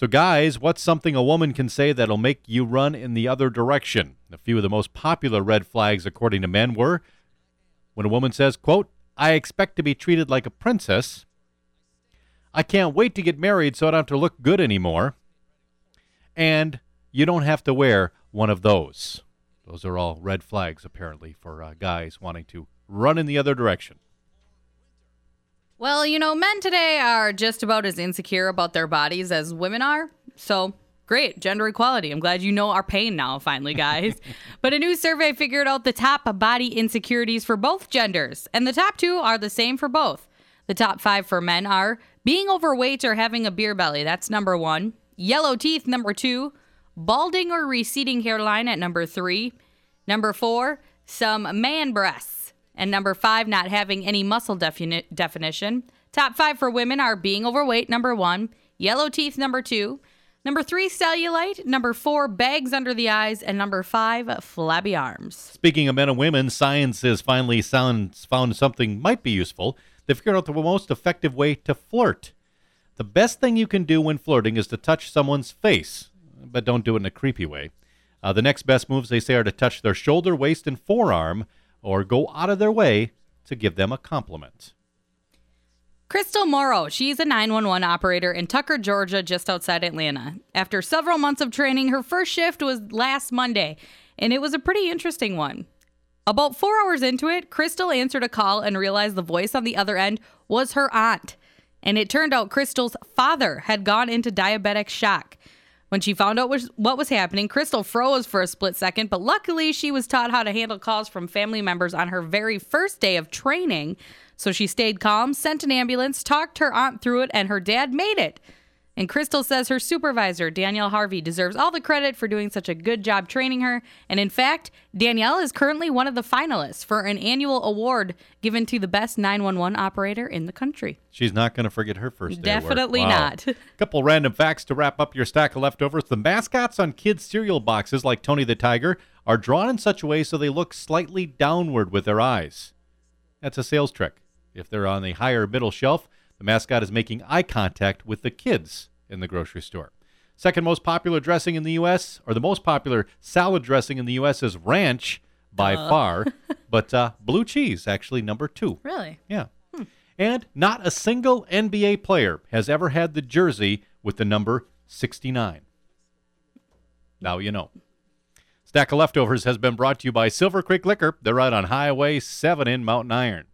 So guys, what's something a woman can say that'll make you run in the other direction? A few of the most popular red flags, according to men, were when a woman says, quote, I expect to be treated like a princess. I can't wait to get married so I don't have to look good anymore. And you don't have to wear one of those. Those are all red flags, apparently, for guys wanting to run in the other direction. Well, men today are just about as insecure about their bodies as women are. So, great, gender equality. I'm glad you know our pain now, finally, guys. But a new survey figured out the top body insecurities for both genders. And the top 2 are the same for both. The top 5 for men are being overweight or having a beer belly. That's number 1. Yellow teeth, number 2. Balding or receding hairline at number 3. Number 4, some man breasts. And number 5, not having any muscle definition. Top 5 for women are being overweight, number 1. Yellow teeth, number 2. Number 3, cellulite. Number 4, bags under the eyes. And number 5, flabby arms. Speaking of men and women, science has finally found something might be useful. They figured out the most effective way to flirt. The best thing you can do when flirting is to touch someone's face, but don't do it in a creepy way. The next best moves, they say, are to touch their shoulder, waist, and forearm, or go out of their way to give them a compliment. Crystal Morrow, she's a 911 operator in Tucker, Georgia, just outside Atlanta. After several months of training, her first shift was last Monday, and it was a pretty interesting one. About 4 hours into it, Crystal answered a call and realized the voice on the other end was her aunt. And it turned out Crystal's father had gone into diabetic shock. When she found out what was happening, Crystal froze for a split second, but luckily she was taught how to handle calls from family members on her very first day of training. So she stayed calm, sent an ambulance, talked her aunt through it, and her dad made it. And Crystal says her supervisor, Danielle Harvey, deserves all the credit for doing such a good job training her. And in fact, Danielle is currently one of the finalists for an annual award given to the best 911 operator in the country. She's not going to forget her first day Definitely of work. Wow. not. Couple random facts to wrap up your stack of leftovers. The mascots on kids' cereal boxes, like Tony the Tiger, are drawn in such a way so they look slightly downward with their eyes. That's a sales trick. If they're on the higher middle shelf, the mascot is making eye contact with the kids in the grocery store. Second most popular dressing in the U.S., or the most popular salad dressing in the U.S. is ranch by far, but blue cheese actually number 2. Really? Yeah. And not a single NBA player has ever had the jersey with the number 69. Now you know. Stack of Leftovers has been brought to you by Silver Creek Liquor. They're right on Highway 7 in Mountain Iron.